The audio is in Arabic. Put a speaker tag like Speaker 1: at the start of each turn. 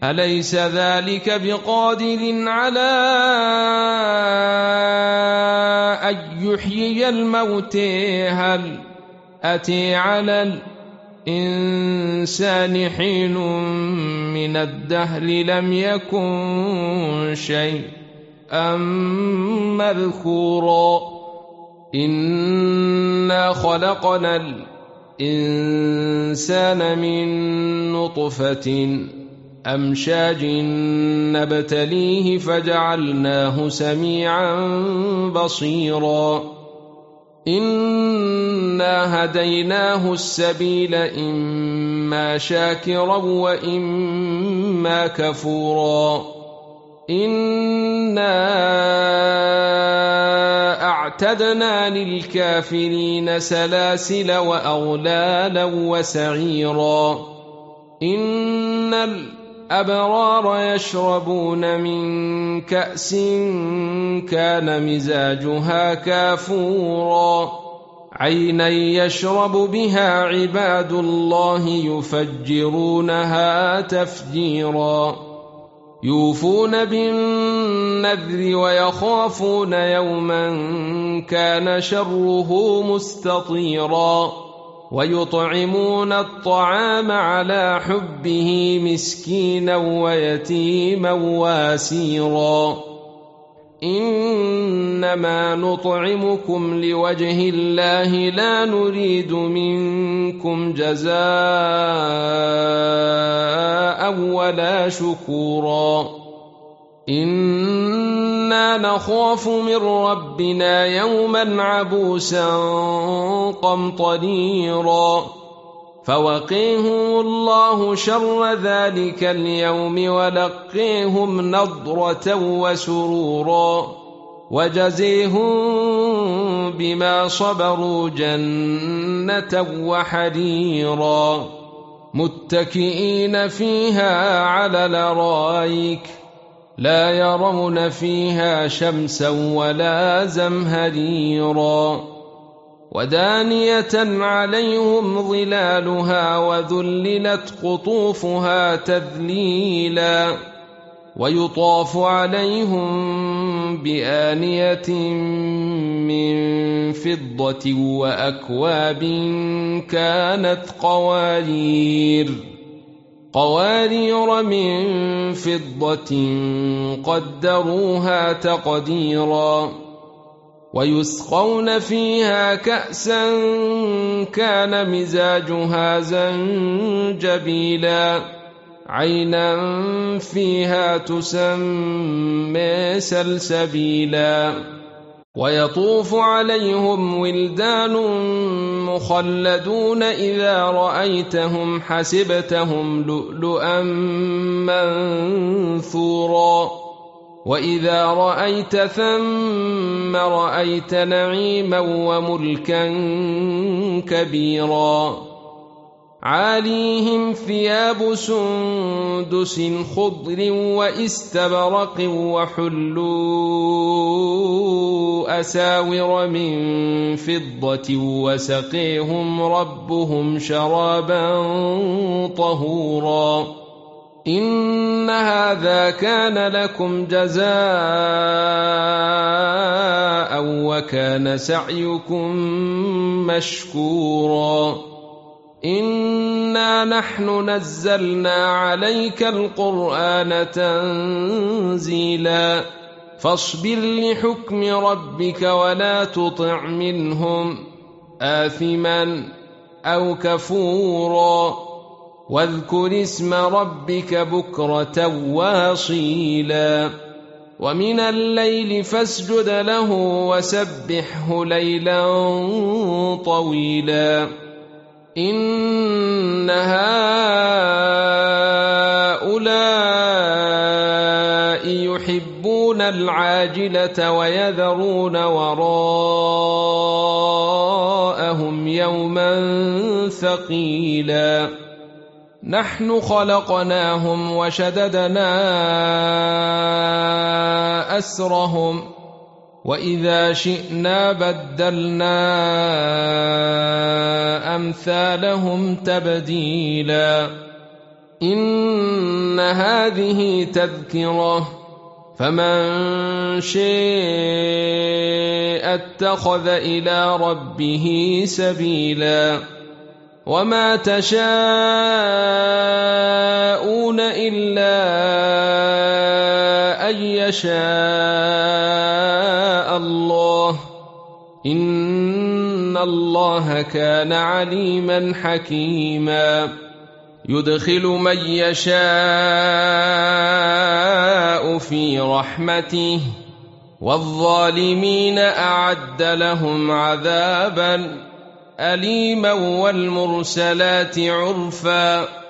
Speaker 1: أليس ذلك بقادر على أن يحيي الموتى هل أتى على الإنسان حين من الدهر لم يكن شيئا مذكورا إنا خلقنا الإنسان من نطفة أمشاج نبتليه فجعلناه سميعا بصيرا إنا هديناه السبيل إما شاكرا وإما كفورا إنا أعتدنا للكافرين سلاسل وأغلالا وسعيرا إن الأبرار يشربون من كأس كان مزاجها كافورا عينا يشرب بها عباد الله يفجرونها تفجيرا يوفون بالنذر ويخافون يوما كان شره مستطيرا ويطعمون الطعام على حبه مسكينا ويتيما واسيرا إنما نطعمكم لوجه الله لا نريد منكم جزاء ولا شكورا إنا نخاف من ربنا يوما عبوسا قمطريرا فوقيهم الله شر ذلك اليوم ولقيهم نضرة وسرورا وجزيهم بما صبروا جنة وحريرا متكئين فيها على الأرائك لا يرون فيها شمسا ولا زمهريرا ودانية عليهم ظلالها وذللت قطوفها تذليلا ويطاف عليهم بآنية من فضة وأكواب كانت قوارير من فضة قدروها تقديرا ويسقون فيها كأسا كان مزاجها زنجبيلا عينا فيها تسمى سلسبيلا ويطوف عليهم ولدان مخلدون إذا رأيتهم حسبتهم لؤلؤا منثورا وإذا رأيت ثم رأيت نعيما وملكا كبيرا عاليهم ثياب سندس خضر واستبرق وحلوا أساور من فضة وسقيهم ربهم شرابا طهورا إن هذا كان لكم جزاء وكان سعيكم مشكورا إنا نحن نزلنا عليك القرآن تنزيلا فاصبر لحكم ربك ولا تطع منهم آثما أو كفورا واذكر اسم ربك بكرة واصيلا ومن الليل فاسجد له وسبحه ليلا طويلا إن هؤلاء يحبون العاجلة ويذرون وراءهم يوما ثقيلا نحن خلقناهم وشددنا أسرهم وإذا شئنا بدلنا أمثالهم تبديلا إن هذه تذكرة فمن شاء اتخذ إلى ربه سبيلا وما تشاءون إلا أن يشاء الله إن الله كان عليما حكيما يدخل من يشاء في رحمته والظالمين أعد لهم عذابا أليما والمرسلات عرفا